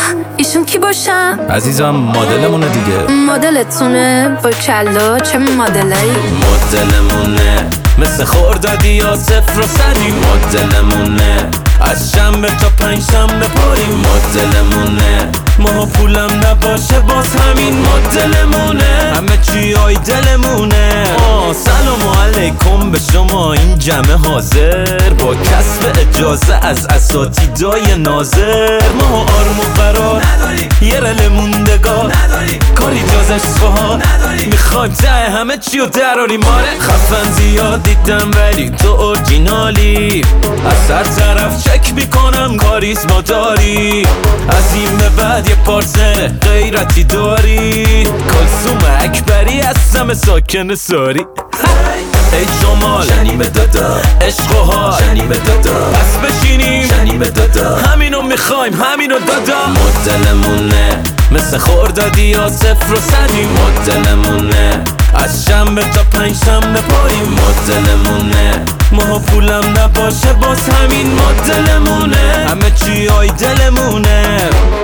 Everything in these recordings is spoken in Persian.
ایشون کی باشم؟ عزیزم مدلمونه دیگه. مدلتونه با کلا چه مدلایی؟ مدلمونه مثل خوردادی یا 0 و 100. مدلمونه از شنبه تا پنجشنبه پریم. مدلمونه ما پولم نباشه باز همین مدلمونه. همه چی های دلمونه. سلام علیکم به شما این جمع حاضر، با کسب اجازه از اساتیدای ناظر. ما آروم و قرار نداریم، یه رل موندگار نداریم، کاری جازش سوها نداریم، میخوایم ته همه چی رو دراریم. آره خفن زیاد دیدم ولی تو اورجینالی، از هر طرف چک میکنم کاریزما داری. از این به بعد یه پارتنر غیرتی داری، کلثوم اکبری هستم ساکن ساری. ای جمال شنیم دادا، عشق و حال شنیم دادا، پس بشینیم شنیم دادا، همینو میخوایم همینو دادا. مدلمونه مثل خوردادی یا 0 و 100. مدلمونه از شنبه تا پنجشنبه پریم. مدلمونه ما پولم نباشه باز همین مدلمونه. همه چی های دلمونه.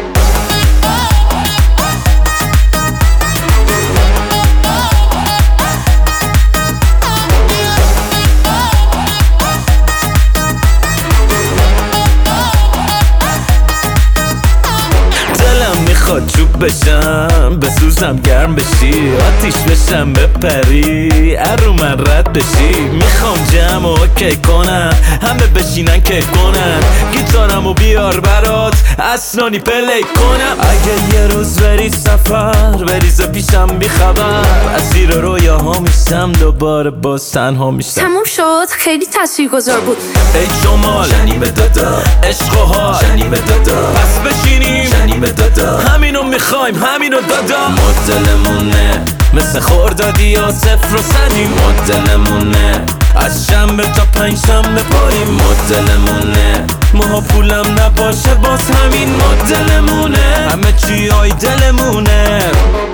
میخواد چوب بشم بسوزم گرم بشی، آتیش بشم بپری ارو من رد بشی. میخوام جمع و اوکی کنم همه بشینن کیف کنن، گیتارمو بیار برات اسنانی پلی کنم. اگه یه روز بری سفر بریز پیشم بی خبر، اسیر رویاها میشم دوباره باز تنها میشم. تموم شد، خیلی تاثیرگذار بود. ای جمال شنیم دادا، عشق و حال شنیم دادا، پس بشینیم شنیم دادا، همینو میخوایم همینو دادا. مدلمونه مثل خوردادی یا 0 و 100. مدلمونه از شنبه تا پنجشنبه پریم. مدلمونه ما پولم نباشه باز همین مدلمونه. همه چی های دلمونه.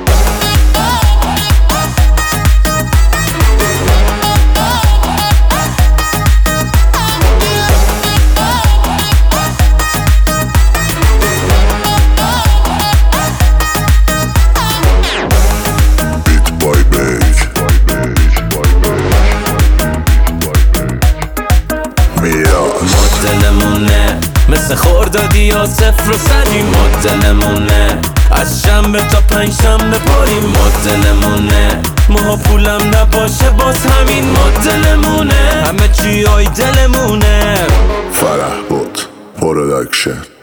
مدلمونه مثل خوردادی یا 0 و 100. مدلمونه از شنبه تا پنجشنبه پریم. مدلمونه ما پولم نباشه باز همین مدلمونه. همه چی های دلمونه. فرح بود پروداکشن.